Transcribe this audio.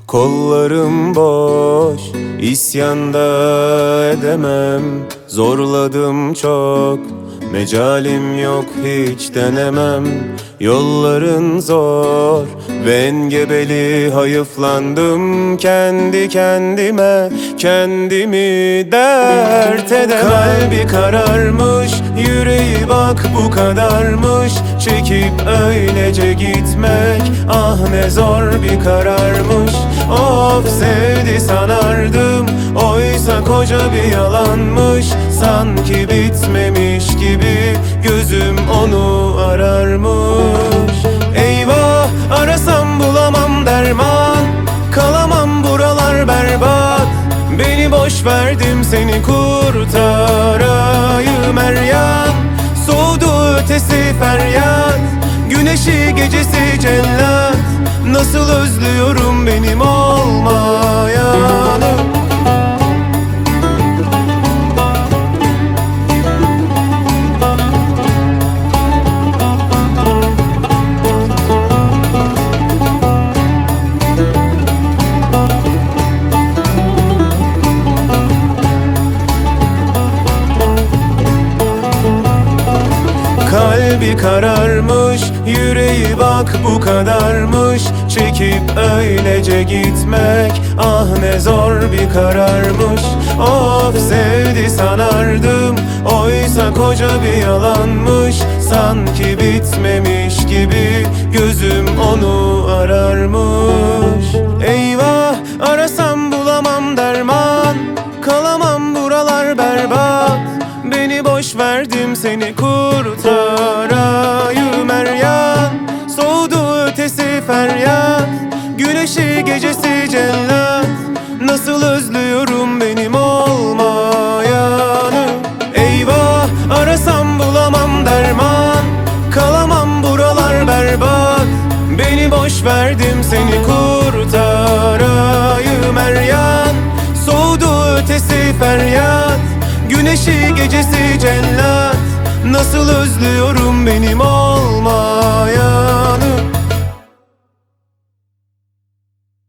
Kollarım boş, isyanda edemem. Zorladım çok, mecalim yok hiç denemem. Yolların zor ve engebeli, hayıflandım kendi kendime. Kendimi dert edemem. Kalbi kararmış, yüreği bak bu kadarmış. Çekip öylece gitmek, ah ne zor bir kararmış. Of, sevdi sanardım, oysa koca bir yalanmış. Sanki bitmemiş gibi gözüm onu ararmış. Eyvah, arasam bulamam derman, kalamam buralar berbat. Beni boş verdim, seni kurtarayım er yan. Soğudu ötesi feryat, güneşi gecesi cellat. Nasıl özlüyorum benim olmayanı. Kalbi kararmış, yüreği bak bu kadarmış. Çekip öylece gitmek, ah ne zor bir kararmış. Of, sevdi sanardım, oysa koca bir yalanmış. Sanki bitmemiş gibi gözüm onu ararmış. Eyvah, arasam bulamam derman, kalamam buralar berbat. Beni boş verdim, seni kurtarayım er yan. Soğudu ötesi feryat, güneşi gecesi cellat. Nasıl özlüyorum benim olmayanı. Eyvah, arasam bulamam derman, kalamam buralar berbat. Beni boş verdim, seni kurtarayım er yan. Soğudu ötesi feryat, güneşi gecesi cellat. Nasıl özlüyorum benim olma.